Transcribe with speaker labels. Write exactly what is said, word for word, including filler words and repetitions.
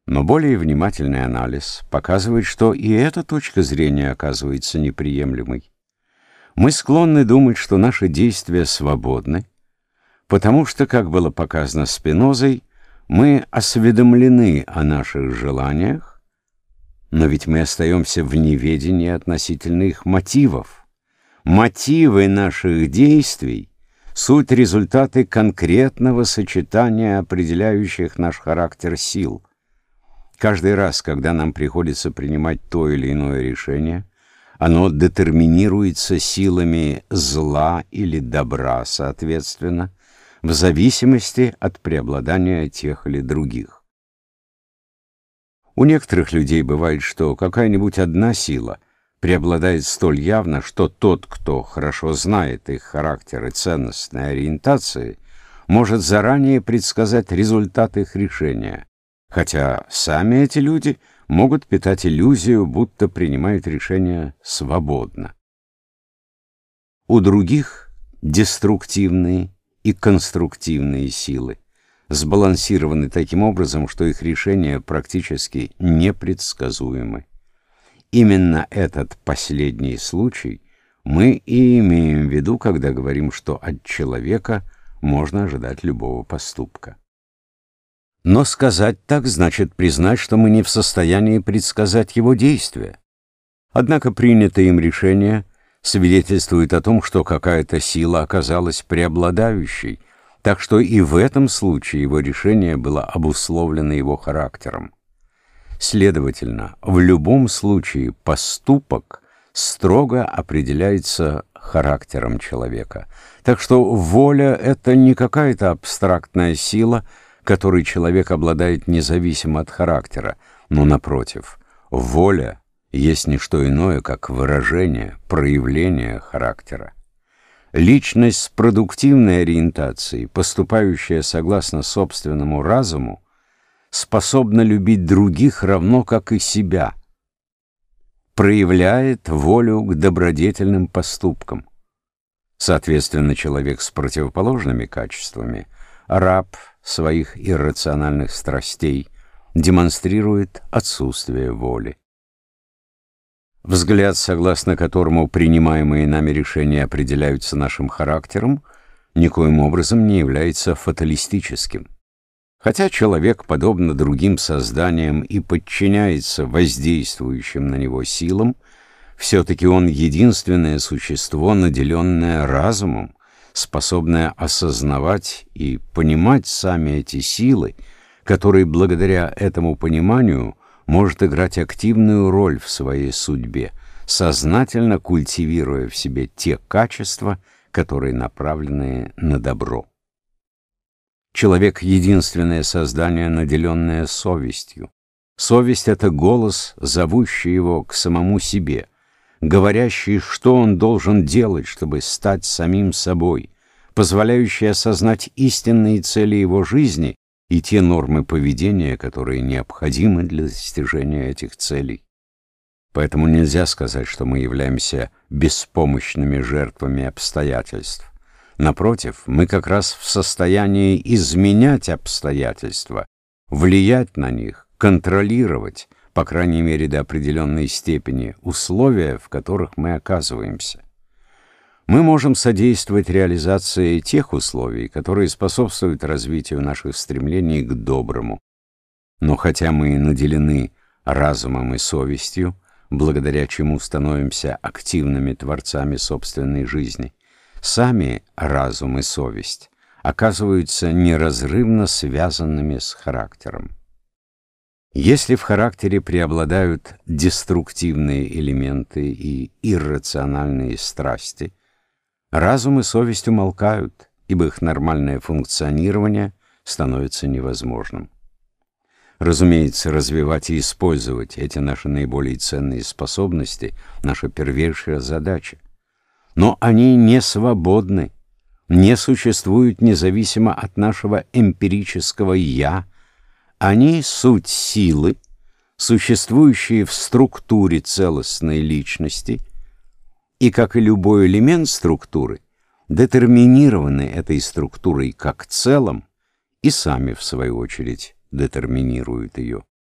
Speaker 1: Но более внимательный анализ показывает, что и эта точка зрения оказывается неприемлемой. Мы склонны думать, что наши действия свободны, потому что, как было показано Спинозой, мы осведомлены о наших желаниях, но ведь мы остаемся в неведении относительно их мотивов. Мотивы наших действий — суть результаты конкретного сочетания определяющих наш характер сил. Каждый раз, когда нам приходится принимать то или иное решение, оно детерминируется силами зла или добра, соответственно, в зависимости от преобладания тех или других. У некоторых людей бывает, что какая-нибудь одна сила преобладает столь явно, что тот, кто хорошо знает их характер и ценностные ориентации, может заранее предсказать результат их решения, хотя сами эти люди могут питать иллюзию, будто принимают решения свободно. У других деструктивные и конструктивные силы сбалансированы таким образом, что их решения практически непредсказуемы. Именно этот последний случай мы и имеем в виду, когда говорим, что от человека можно ожидать любого поступка. Но сказать так значит признать, что мы не в состоянии предсказать его действия. Однако принятое им решение свидетельствует о том, что какая-то сила оказалась преобладающей, так что и в этом случае его решение было обусловлено его характером. Следовательно, в любом случае поступок строго определяется характером человека. Так что воля — это не какая-то абстрактная сила, которой человек обладает независимо от характера, но, напротив, воля есть не что иное, как выражение, проявление характера. Личность с продуктивной ориентацией, поступающая согласно собственному разуму, способна любить других равно как и себя, проявляет волю к добродетельным поступкам. Соответственно, человек с противоположными качествами, раб своих иррациональных страстей, демонстрирует отсутствие воли. Взгляд, согласно которому принимаемые нами решения определяются нашим характером, никоим образом не является фаталистическим. Хотя человек, подобно другим созданиям, и подчиняется воздействующим на него силам, все-таки он единственное существо, наделенное разумом, способное осознавать и понимать сами эти силы, который благодаря этому пониманию может играть активную роль в своей судьбе, сознательно культивируя в себе те качества, которые направлены на добро. Человек — единственное создание, наделенное совестью. Совесть — это голос, зовущий его к самому себе, говорящий, что он должен делать, чтобы стать самим собой, позволяющий осознать истинные цели его жизни и те нормы поведения, которые необходимы для достижения этих целей. Поэтому нельзя сказать, что мы являемся беспомощными жертвами обстоятельств. Напротив, мы как раз в состоянии изменять обстоятельства, влиять на них, контролировать, по крайней мере до определенной степени, условия, в которых мы оказываемся. Мы можем содействовать реализации тех условий, которые способствуют развитию наших стремлений к доброму. Но хотя мы наделены разумом и совестью, благодаря чему становимся активными творцами собственной жизни, сами разум и совесть оказываются неразрывно связанными с характером. Если в характере преобладают деструктивные элементы и иррациональные страсти, разум и совесть умолкают, ибо их нормальное функционирование становится невозможным. Разумеется, развивать и использовать эти наши наиболее ценные способности — наша первейшая задача. Но они не свободны, не существуют независимо от нашего эмпирического «я». Они — суть силы, существующие в структуре целостной личности, и, как и любой элемент структуры, детерминированы этой структурой как целым и сами, в свою очередь, детерминируют ее.